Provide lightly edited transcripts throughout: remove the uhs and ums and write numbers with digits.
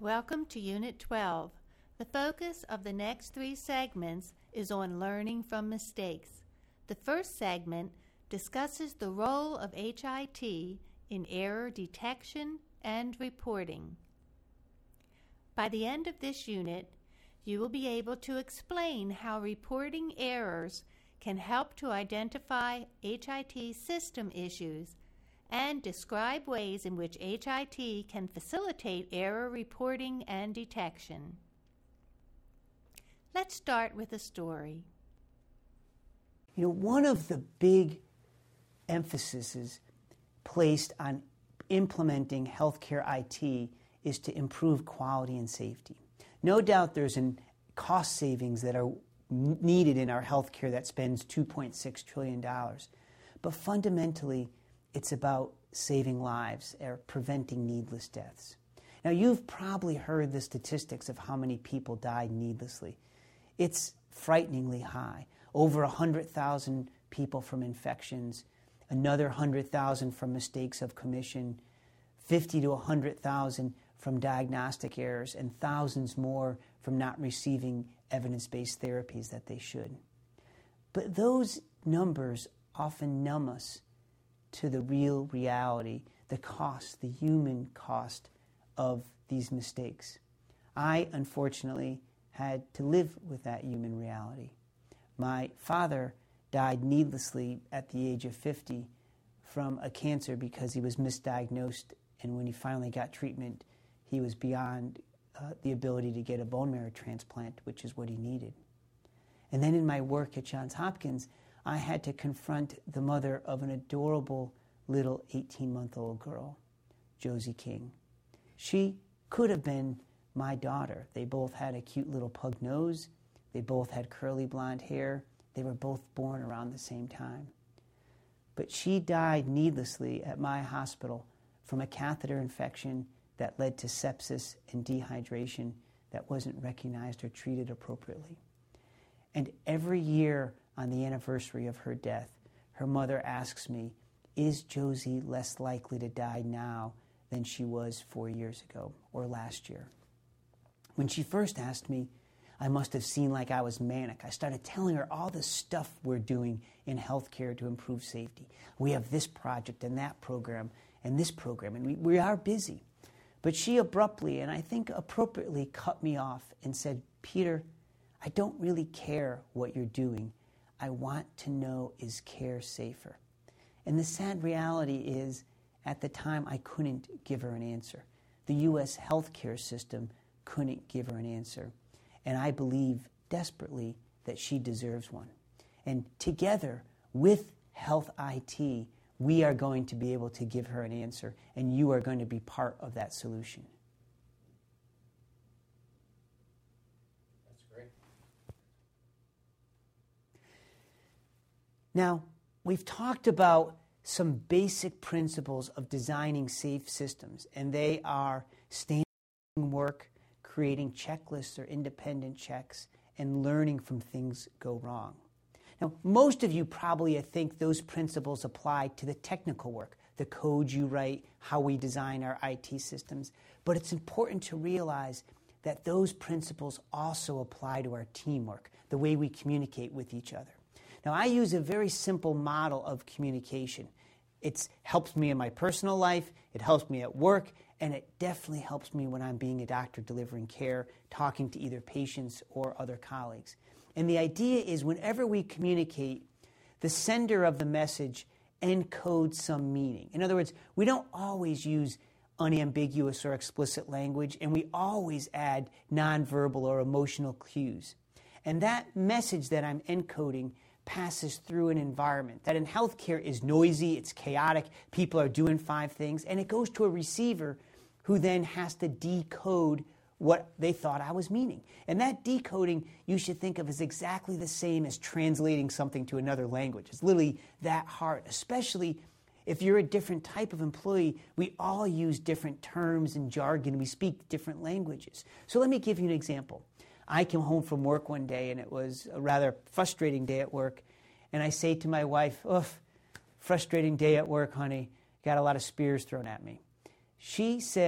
Welcome to Unit 12. The focus of the next three segments is on learning from mistakes. The first segment discusses the role of HIT in error detection and reporting. By the end of this unit, you will be able to explain how reporting errors can help to identify HIT system issues and describe ways in which HIT can facilitate error reporting and detection. Let's start with a story. You know, one of the big emphases placed on implementing healthcare IT is to improve quality and safety. No doubt there's cost savings that are needed in our healthcare that spends $2.6 trillion. But fundamentally, it's about saving lives or preventing needless deaths. Now, you've probably heard the statistics of how many people died needlessly. It's frighteningly high. Over 100,000 people from infections, another 100,000 from mistakes of commission, 50 to 100,000 from diagnostic errors, and thousands more from not receiving evidence-based therapies that they should. But those numbers often numb us to the real reality, the cost, the human cost of these mistakes. I, unfortunately, had to live with that human reality. My father died needlessly at the age of 50 from a cancer because he was misdiagnosed, and when he finally got treatment, he was beyond the ability to get a bone marrow transplant, which is what he needed. And then in my work at Johns Hopkins, I had to confront the mother of an adorable little 18-month-old girl, Josie King. She could have been my daughter. They both had a cute little pug nose. They both had curly blonde hair. They were both born around the same time. But she died needlessly at my hospital from a catheter infection that led to sepsis and dehydration that wasn't recognized or treated appropriately. And every year on the anniversary of her death, her mother asks me, is Josie less likely to die now than she was 4 years ago or last year? When she first asked me, I must have seemed like I was manic. I started telling her all the stuff we're doing in healthcare to improve safety. We have this project and that program and this program, and we are busy. But she abruptly, and I think appropriately, cut me off and said, Peter, I don't really care what you're doing. I want to know, is care safer? And the sad reality is, at the time, I couldn't give her an answer. The U.S. healthcare system couldn't give her an answer. And I believe desperately that she deserves one. And together with Health IT, we are going to be able to give her an answer, and you are going to be part of that solution. That's great. Now, we've talked about some basic principles of designing safe systems, and they are standing work, creating checklists or independent checks, and learning from things go wrong. Now, most of you probably think those principles apply to the technical work, the code you write, how we design our IT systems, but it's important to realize that those principles also apply to our teamwork, the way we communicate with each other. Now, I use a very simple model of communication. It helps me in my personal life, it helps me at work, and it definitely helps me when I'm being a doctor delivering care, talking to either patients or other colleagues. And the idea is whenever we communicate, the sender of the message encodes some meaning. In other words, we don't always use unambiguous or explicit language, and we always add nonverbal or emotional cues. And that message that I'm encoding passes through an environment that in healthcare is noisy, it's chaotic, people are doing 5 things, and it goes to a receiver who then has to decode what they thought I was meaning. And that decoding you should think of as exactly the same as translating something to another language. It's literally that hard, especially if you're a different type of employee. We all use different terms and jargon. We speak different languages. So let me give you an example. I came home from work one day, and it was a rather frustrating day at work. And I say to my wife, frustrating day at work, honey. Got a lot of spears thrown at me. She said,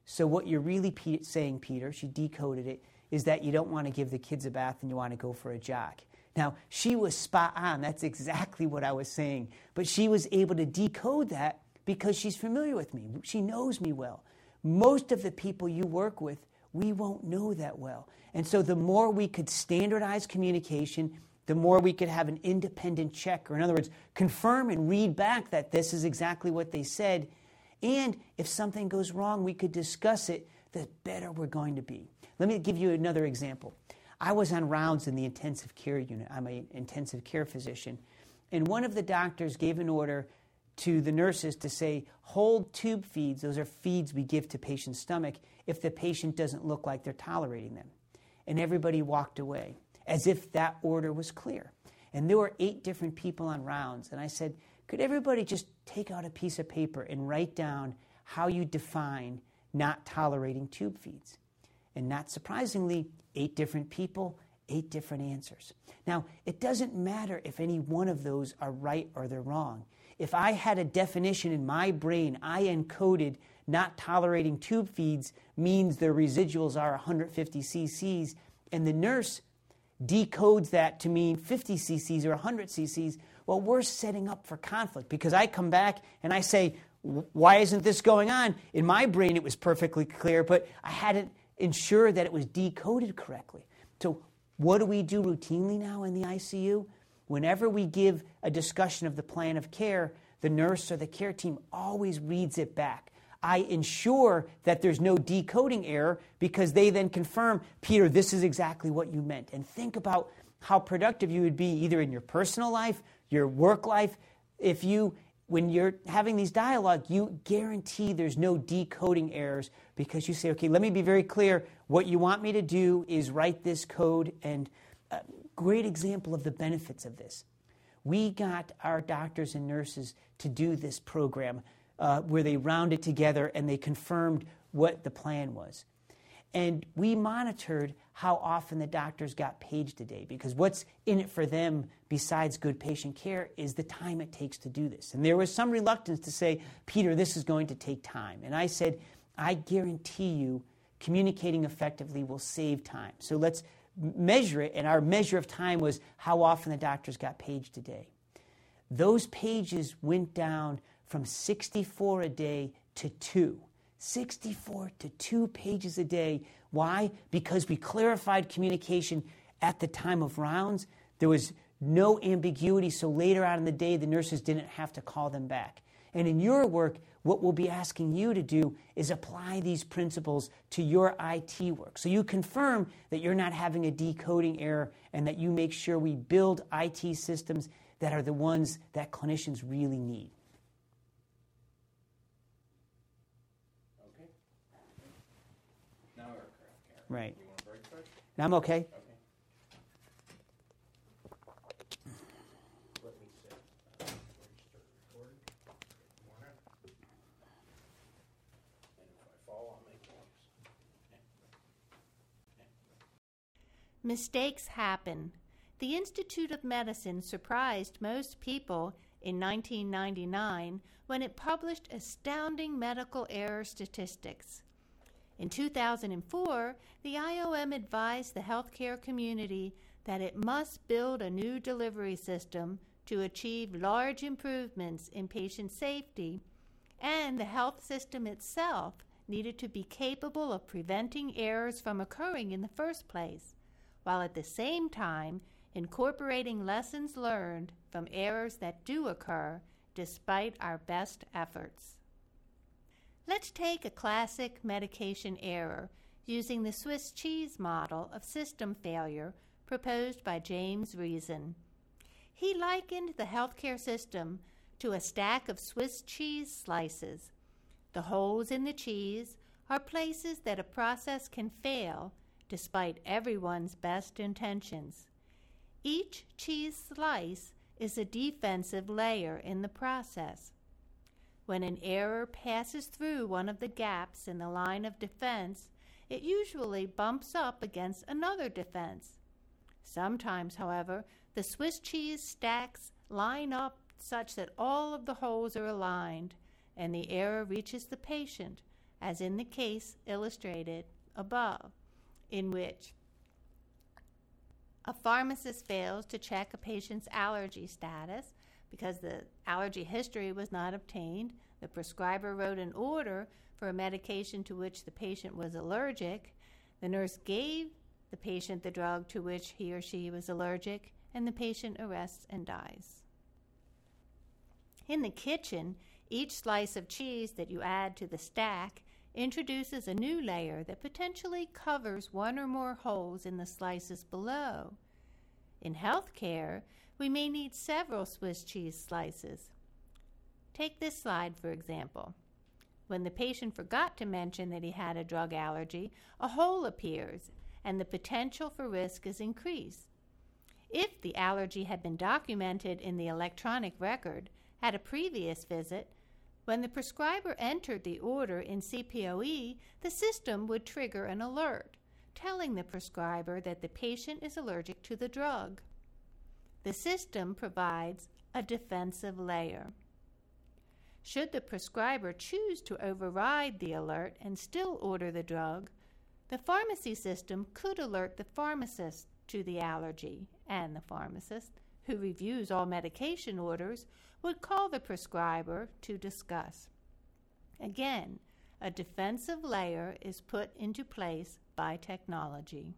So what you're really saying, Peter, she decoded it, is that you don't want to give the kids a bath and you want to go for a jog. Now, she was spot on. That's exactly what I was saying. But she was able to decode that because she's familiar with me. She knows me well. Most of the people you work with, we won't know that well. And so the more we could standardize communication, the more we could have an independent check, or in other words, confirm and read back that this is exactly what they said. And if something goes wrong, we could discuss it, the better we're going to be. Let me give you another example. I was on rounds in the intensive care unit. I'm an intensive care physician. And one of the doctors gave an order to the nurses to say, hold tube feeds, those are feeds we give to patient's stomach, if the patient doesn't look like they're tolerating them. And everybody walked away, as if that order was clear. And there were 8 different people on rounds. And I said, could everybody just take out a piece of paper and write down how you define not tolerating tube feeds? And not surprisingly, 8 different people, 8 different answers. Now, it doesn't matter if any one of those are right or they're wrong. If I had a definition in my brain, I encoded not tolerating tube feeds means their residuals are 150 cc's, and the nurse decodes that to mean 50 cc's or 100 cc's, well, we're setting up for conflict because I come back and I say, why isn't this going on? In my brain, it was perfectly clear, but I hadn't ensured that it was decoded correctly. So what do we do routinely now in the ICU? Whenever we give a discussion of the plan of care, the nurse or the care team always reads it back. I ensure that there's no decoding error because they then confirm, Peter, this is exactly what you meant. And think about how productive you would be either in your personal life, your work life. When you're having these dialogue, you guarantee there's no decoding errors because you say, okay, let me be very clear. What you want me to do is write this code. And a great example of the benefits of this. We got our doctors and nurses to do this program where they rounded together and they confirmed what the plan was. And we monitored how often the doctors got paged a day because what's in it for them besides good patient care is the time it takes to do this. And there was some reluctance to say, Peter, this is going to take time. And I said, I guarantee you communicating effectively will save time. So let's measure it. And our measure of time was how often the doctors got paged a day. Those pages went down from 64 a day to 2. 64 to 2 pages a day. Why? Because we clarified communication at the time of rounds. There was no ambiguity, so later on in the day, the nurses didn't have to call them back. And in your work, what we'll be asking you to do is apply these principles to your IT work. So you confirm that you're not having a decoding error and that you make sure we build IT systems that are the ones that clinicians really need. Right. You want a break first? I'm okay. Okay. Let me set where you start recording. Come on up. And if I fall, I'll make noise. Mistakes happen. The Institute of Medicine surprised most people in 1999 when it published astounding medical error statistics. In 2004, the IOM advised the healthcare community that it must build a new delivery system to achieve large improvements in patient safety, and the health system itself needed to be capable of preventing errors from occurring in the first place, while at the same time incorporating lessons learned from errors that do occur despite our best efforts. Let's take a classic medication error using the Swiss cheese model of system failure proposed by James Reason. He likened the healthcare system to a stack of Swiss cheese slices. The holes in the cheese are places that a process can fail despite everyone's best intentions. Each cheese slice is a defensive layer in the process. When an error passes through one of the gaps in the line of defense, it usually bumps up against another defense. Sometimes, however, the Swiss cheese stacks line up such that all of the holes are aligned, and the error reaches the patient as in the case illustrated above, in which a pharmacist fails to check a patient's allergy status because the allergy history was not obtained. The prescriber wrote an order for a medication to which the patient was allergic. The nurse gave the patient the drug to which he or she was allergic, and the patient arrests and dies. In the kitchen, each slice of cheese that you add to the stack introduces a new layer that potentially covers one or more holes in the slices below. In healthcare, we may need several Swiss cheese slices. Take this slide, for example. When the patient forgot to mention that he had a drug allergy, a hole appears, and the potential for risk is increased. If the allergy had been documented in the electronic record at a previous visit, when the prescriber entered the order in CPOE, the system would trigger an alert, telling the prescriber that the patient is allergic to the drug. The system provides a defensive layer. Should the prescriber choose to override the alert and still order the drug, the pharmacy system could alert the pharmacist to the allergy, and the pharmacist, who reviews all medication orders, would call the prescriber to discuss. Again, a defensive layer is put into place by technology.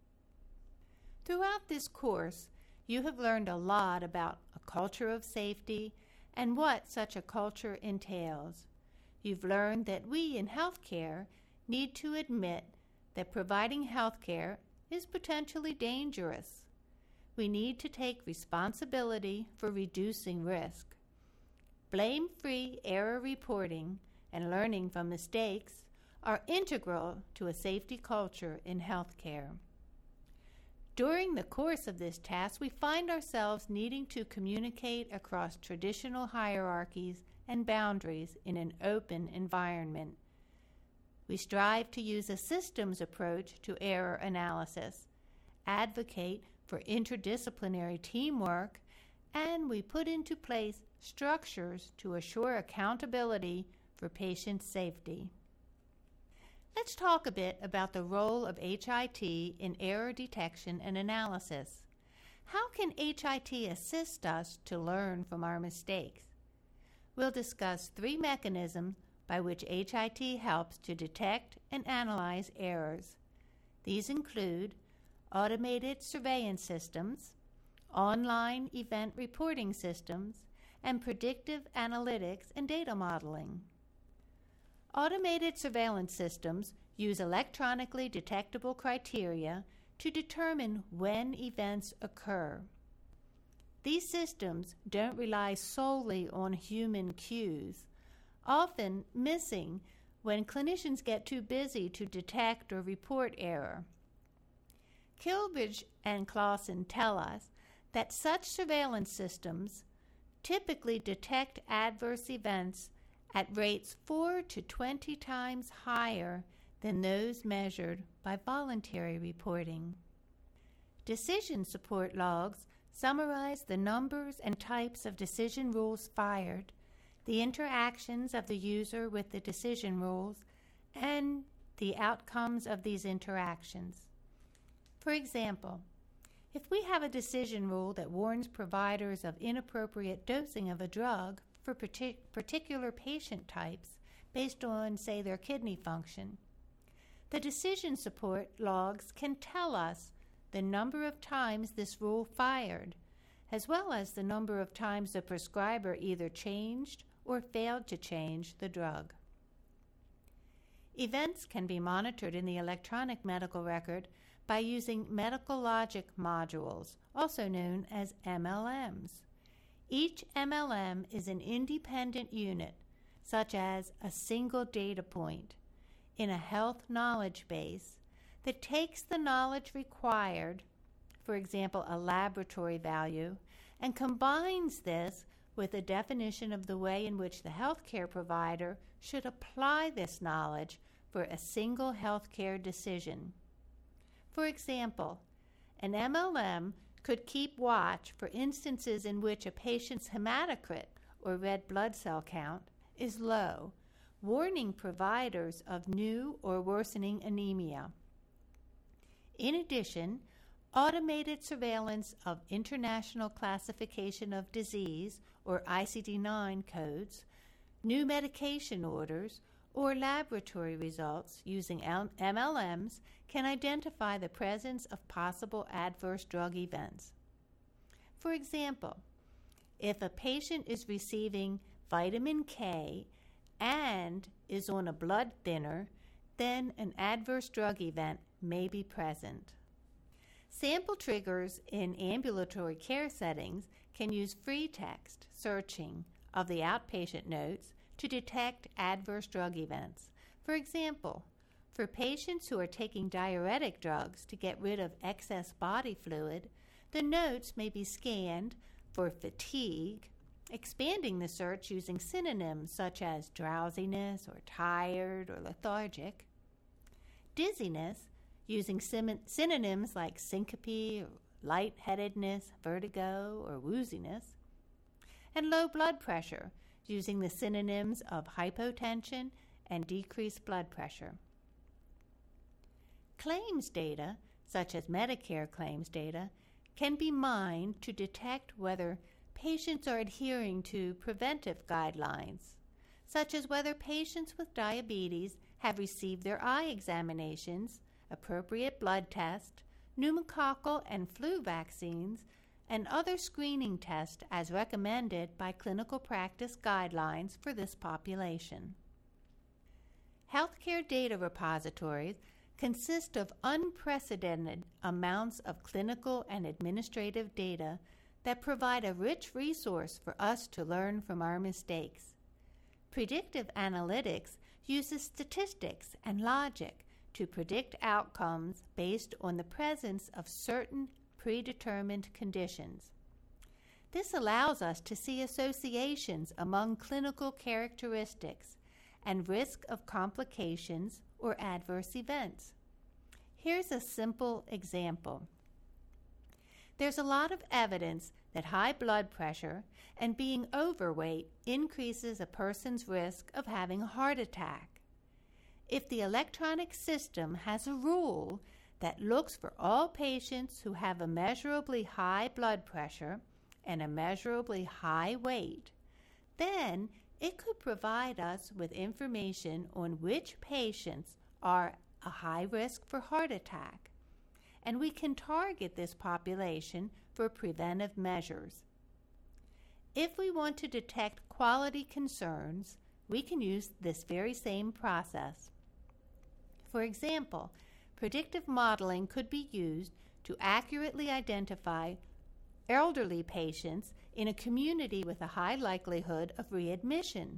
Throughout this course, you have learned a lot about a culture of safety and what such a culture entails. You've learned that we in healthcare need to admit that providing healthcare is potentially dangerous. We need to take responsibility for reducing risk. Blame-free error reporting and learning from mistakes are integral to a safety culture in healthcare. During the course of this task, we find ourselves needing to communicate across traditional hierarchies and boundaries in an open environment. We strive to use a systems approach to error analysis, advocate for interdisciplinary teamwork, and we put into place structures to assure accountability for patient safety. Let's talk a bit about the role of HIT in error detection and analysis. How can HIT assist us to learn from our mistakes? We'll discuss 3 mechanisms by which HIT helps to detect and analyze errors. These include automated surveillance systems, online event reporting systems, and predictive analytics and data modeling. Automated surveillance systems use electronically detectable criteria to determine when events occur. These systems don't rely solely on human cues, often missing when clinicians get too busy to detect or report error. Kilbridge and Clausen tell us that such surveillance systems typically detect adverse events at rates 4 to 20 times higher than those measured by voluntary reporting. Decision support logs summarize the numbers and types of decision rules fired, the interactions of the user with the decision rules, and the outcomes of these interactions. For example, if we have a decision rule that warns providers of inappropriate dosing of a drug for particular patient types based on, say, their kidney function, the decision support logs can tell us the number of times this rule fired, as well as the number of times the prescriber either changed or failed to change the drug. Events can be monitored in the electronic medical record by using medical logic modules, also known as MLMs. Each MLM is an independent unit, such as a single data point, in a health knowledge base that takes the knowledge required, for example, a laboratory value, and combines this with a definition of the way in which the healthcare provider should apply this knowledge for a single healthcare decision. For example, an MLM could keep watch for instances in which a patient's hematocrit, or red blood cell count, is low, warning providers of new or worsening anemia. In addition, automated surveillance of International Classification of Disease, or ICD-9 codes, new medication orders, or laboratory results using MLMs can identify the presence of possible adverse drug events. For example, if a patient is receiving vitamin K and is on a blood thinner, then an adverse drug event may be present. Sample triggers in ambulatory care settings can use free text searching of the outpatient notes to detect adverse drug events. For example, for patients who are taking diuretic drugs to get rid of excess body fluid, the notes may be scanned for fatigue, expanding the search using synonyms such as drowsiness or tired or lethargic, dizziness using synonyms like syncope or lightheadedness, vertigo, or wooziness, and low blood pressure using the synonyms of hypotension and decreased blood pressure. Claims data, such as Medicare claims data, can be mined to detect whether patients are adhering to preventive guidelines, such as whether patients with diabetes have received their eye examinations, appropriate blood tests, pneumococcal and flu vaccines, and other screening tests as recommended by clinical practice guidelines for this population. Healthcare data repositories consist of unprecedented amounts of clinical and administrative data that provide a rich resource for us to learn from our mistakes. Predictive analytics uses statistics and logic to predict outcomes based on the presence of certain predetermined conditions. This allows us to see associations among clinical characteristics and risk of complications or adverse events. Here's a simple example. There's a lot of evidence that high blood pressure and being overweight increases a person's risk of having a heart attack. If the electronic system has a rule that looks for all patients who have immeasurably high blood pressure and immeasurably high weight, then it could provide us with information on which patients are a high risk for heart attack, and we can target this population for preventive measures. If we want to detect quality concerns, we can use this very same process. For example, predictive modeling could be used to accurately identify elderly patients in a community with a high likelihood of readmission,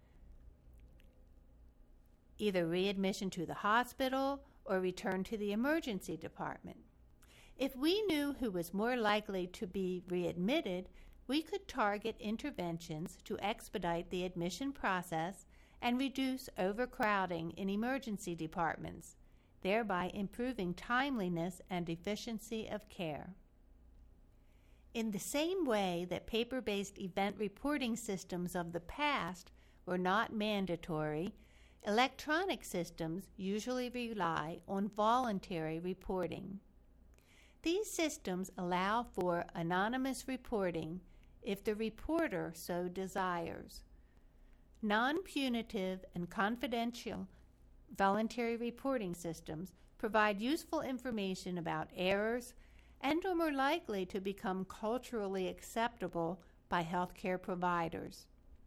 either readmission to the hospital or return to the emergency department. If we knew who was more likely to be readmitted, we could target interventions to expedite the admission process and reduce overcrowding in emergency departments, thereby improving timeliness and efficiency of care. In the same way that paper-based event reporting systems of the past were not mandatory, electronic systems usually rely on voluntary reporting. These systems allow for anonymous reporting if the reporter so desires. Non-punitive and confidential voluntary reporting systems provide useful information about errors and are more likely to become culturally acceptable by healthcare providers.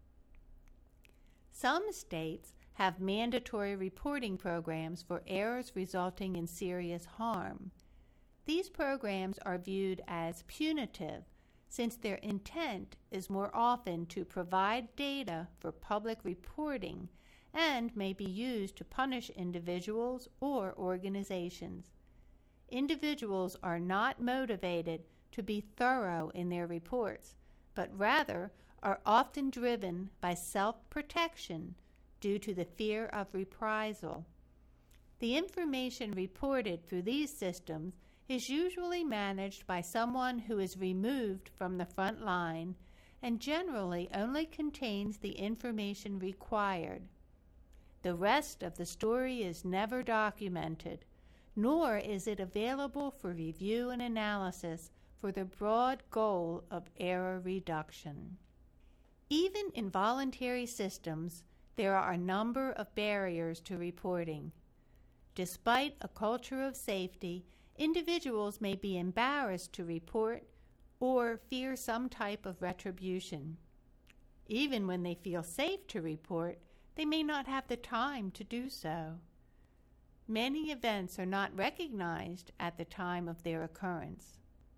Some states have mandatory reporting programs for errors resulting in serious harm. These programs are viewed as punitive since their intent is more often to provide data for public reporting and may be used to punish individuals or organizations. Individuals are not motivated to be thorough in their reports, but rather are often driven by self-protection due to the fear of reprisal. The information reported through these systems is usually managed by someone who is removed from the front line and generally only contains the information required. The rest of the story is never documented, nor is it available for review and analysis for the broad goal of error reduction. Even in voluntary systems, there are a number of barriers to reporting. Despite a culture of safety, individuals may be embarrassed to report or fear some type of retribution. Even when they feel safe to report, they may not have the time to do so. Many events are not recognized at the time of their occurrence.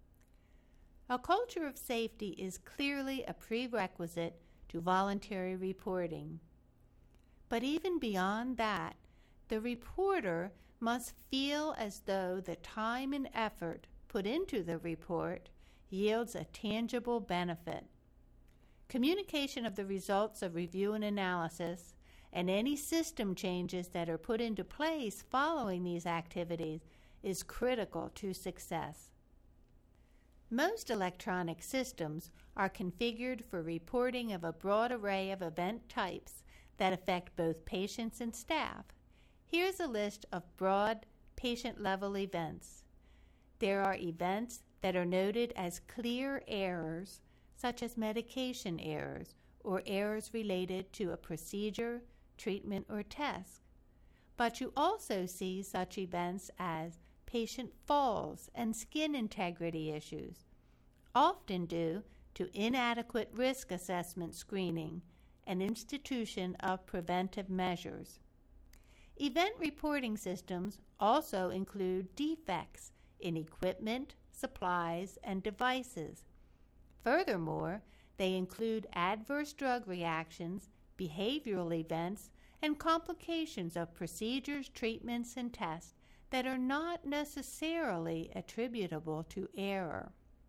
A culture of safety is clearly a prerequisite to voluntary reporting. But even beyond that, the reporter must feel as though the time and effort put into the report yields a tangible benefit. Communication of the results of review and analysis and any system changes that are put into place following these activities is critical to success. Most electronic systems are configured for reporting of a broad array of event types that affect both patients and staff. Here's a list of broad patient-level events. There are events that are noted as clear errors, such as medication errors or errors related to a procedure, treatment, or test. But you also see such events as patient falls and skin integrity issues, often due to inadequate risk assessment screening and institution of preventive measures. Event reporting systems also include defects in equipment, supplies, and devices. Furthermore, they include adverse drug reactions, behavioral events, and complications of procedures, treatments, and tests that are not necessarily attributable to error.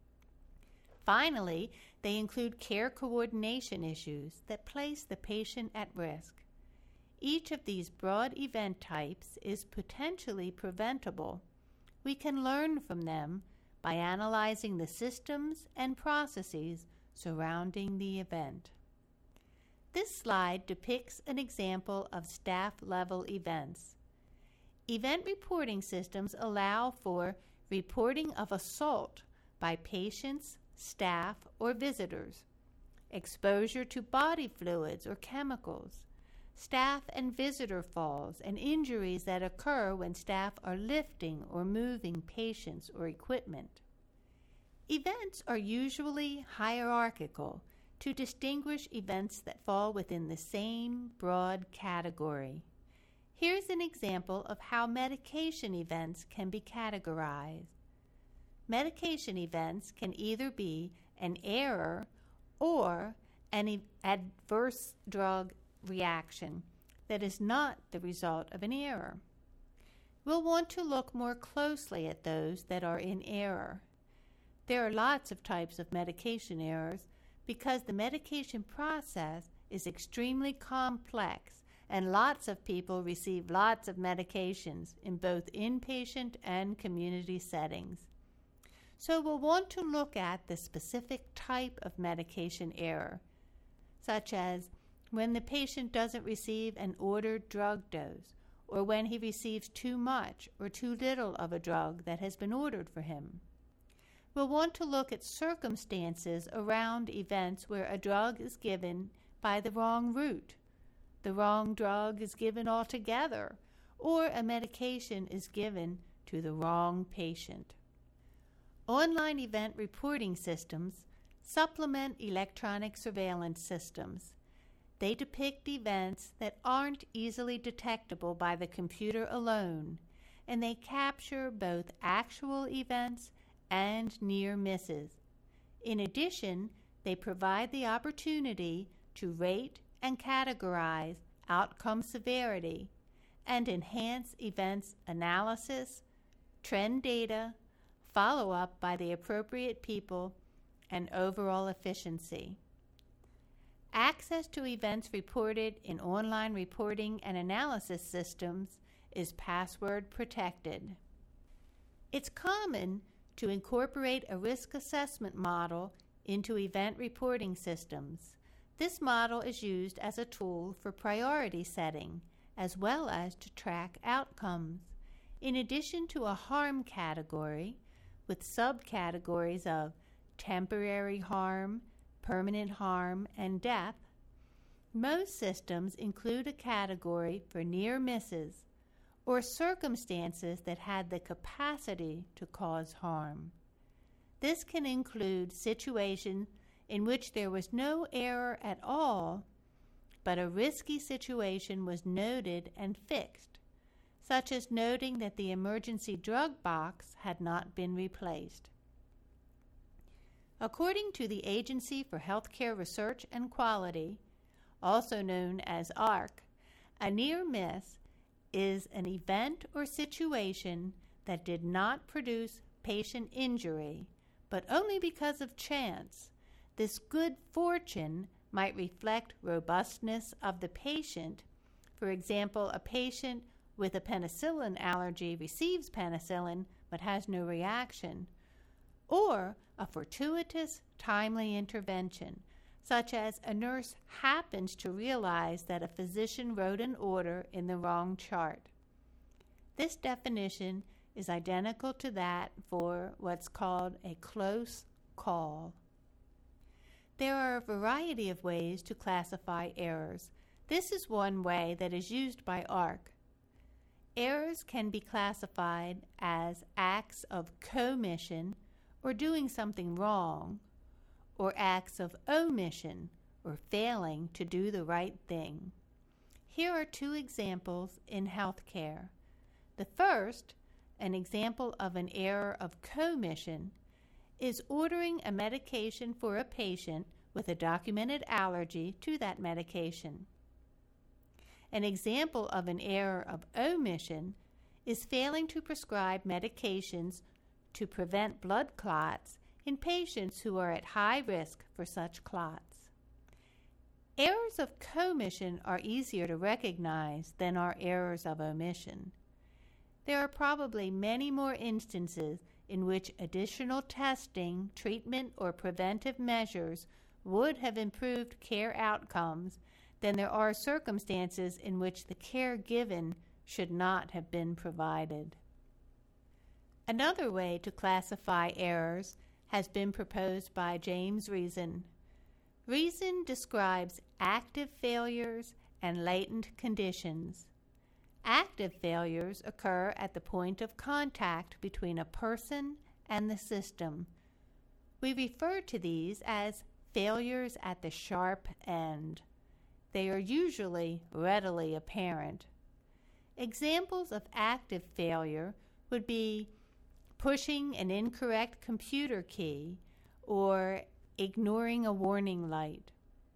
Finally, they include care coordination issues that place the patient at risk. Each of these broad event types is potentially preventable. We can learn from them by analyzing the systems and processes surrounding the event. This slide depicts an example of staff-level events. Event reporting systems allow for reporting of assault by patients, staff, or visitors, exposure to body fluids or chemicals, staff and visitor falls and injuries that occur when staff are lifting or moving patients or equipment. Events are usually hierarchical to distinguish events that fall within the same broad category. Here's an example of how medication events can be categorized. Medication events can either be an error or an adverse drug reaction that is not the result of an error. We'll want to look more closely at those that are in error. There are lots of types of medication errors because the medication process is extremely complex and lots of people receive lots of medications in both inpatient and community settings. So we'll want to look at the specific type of medication error, such as when the patient doesn't receive an ordered drug dose, or when he receives too much or too little of a drug that has been ordered for him. We'll want to look at circumstances around events where a drug is given by the wrong route, the wrong drug is given altogether, or a medication is given to the wrong patient. Online event reporting systems supplement electronic surveillance systems. They depict events that aren't easily detectable by the computer alone, and they capture both actual events and near misses. In addition, they provide the opportunity to rate and categorize outcome severity and enhance events analysis, trend data, follow-up by the appropriate people, and overall efficiency. Access to events reported in online reporting and analysis systems is password protected. It's common to incorporate a risk assessment model into event reporting systems. This model is used as a tool for priority setting, as well as to track outcomes, in addition to a harm category with subcategories of temporary harm, permanent harm, and death. Most systems include a category for near misses or circumstances that had the capacity to cause harm. This can include situations in which there was no error at all, but a risky situation was noted and fixed, such as noting that the emergency drug box had not been replaced. According to the Agency for Healthcare Research and Quality, also known as AHRQ, a near miss is an event or situation that did not produce patient injury, but only because of chance. This good fortune might reflect robustness of the patient. For example, a patient with a penicillin allergy receives penicillin but has no reaction, or a fortuitous, timely intervention, such as a nurse happens to realize that a physician wrote an order in the wrong chart. This definition is identical to that for what's called a close call. There are a variety of ways to classify errors. This is one way that is used by AHRQ. Errors can be classified as acts of commission, or doing something wrong, or acts of omission, or failing to do the right thing. Here are two examples in healthcare. The first, an example of an error of commission, is ordering a medication for a patient with a documented allergy to that medication. An example of an error of omission is failing to prescribe medications to prevent blood clots in patients who are at high risk for such clots. Errors of commission are easier to recognize than are errors of omission. There are probably many more instances in which additional testing, treatment, or preventive measures would have improved care outcomes than there are circumstances in which the care given should not have been provided. Another way to classify errors has been proposed by James Reason. Reason describes active failures and latent conditions. Active failures occur at the point of contact between a person and the system. We refer to these as failures at the sharp end. They are usually readily apparent. Examples of active failure would be pushing an incorrect computer key or ignoring a warning light.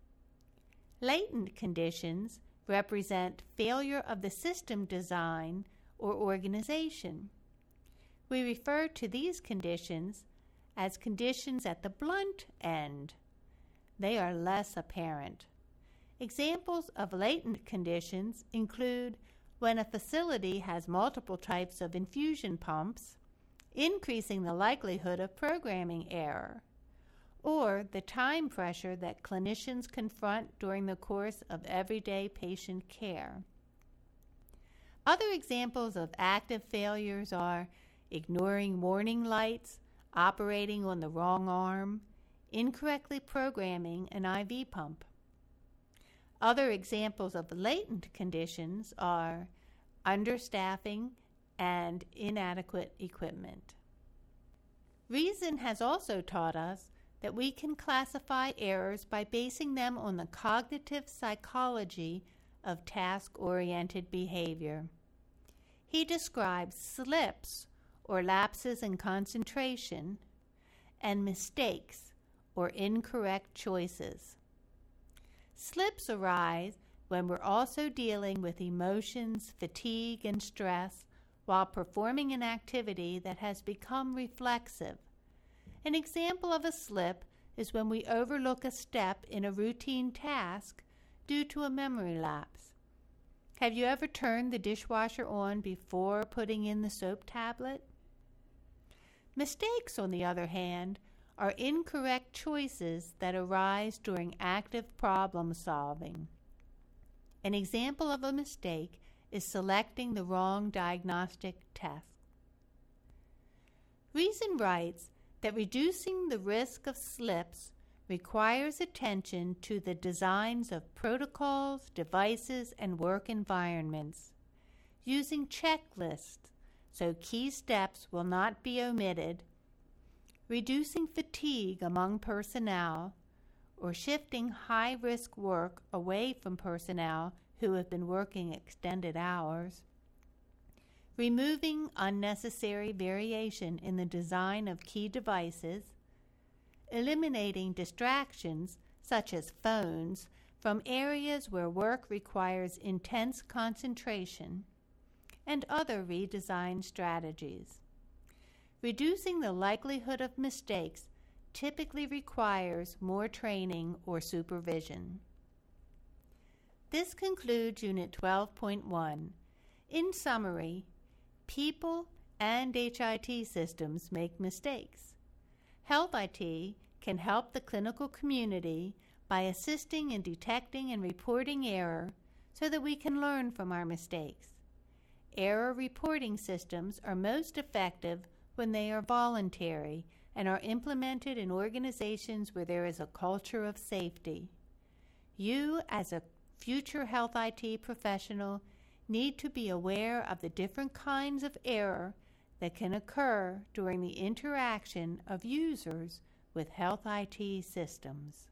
Latent conditions represent failure of the system design or organization. We refer to these conditions as conditions at the blunt end. They are less apparent. Examples of latent conditions include when a facility has multiple types of infusion pumps, increasing the likelihood of programming error, or the time pressure that clinicians confront during the course of everyday patient care. Other examples of active failures are ignoring warning lights, operating on the wrong arm, incorrectly programming an IV pump. Other examples of latent conditions are understaffing and inadequate equipment. Reason has also taught us that we can classify errors by basing them on the cognitive psychology of task-oriented behavior. He describes slips, or lapses in concentration, and mistakes, or incorrect choices. Slips arise when we're also dealing with emotions, fatigue, and stress while performing an activity that has become reflexive. An example of a slip is when we overlook a step in a routine task due to a memory lapse. Have you ever turned the dishwasher on before putting in the soap tablet? Mistakes, on the other hand, are incorrect choices that arise during active problem solving. An example of a mistake is selecting the wrong diagnostic test. Reason writes that reducing the risk of slips requires attention to the designs of protocols, devices, and work environments, using checklists so key steps will not be omitted, reducing fatigue among personnel, or shifting high-risk work away from personnel who have been working extended hours, removing unnecessary variation in the design of key devices, eliminating distractions such as phones from areas where work requires intense concentration, and other redesign strategies. Reducing the likelihood of mistakes typically requires more training or supervision. This concludes Unit 12.1. In summary, people and HIT systems make mistakes. Health IT can help the clinical community by assisting in detecting and reporting error so that we can learn from our mistakes. Error reporting systems are most effective when they are voluntary and are implemented in organizations where there is a culture of safety. You, as a future health IT professional, need to be aware of the different kinds of error that can occur during the interaction of users with health IT systems.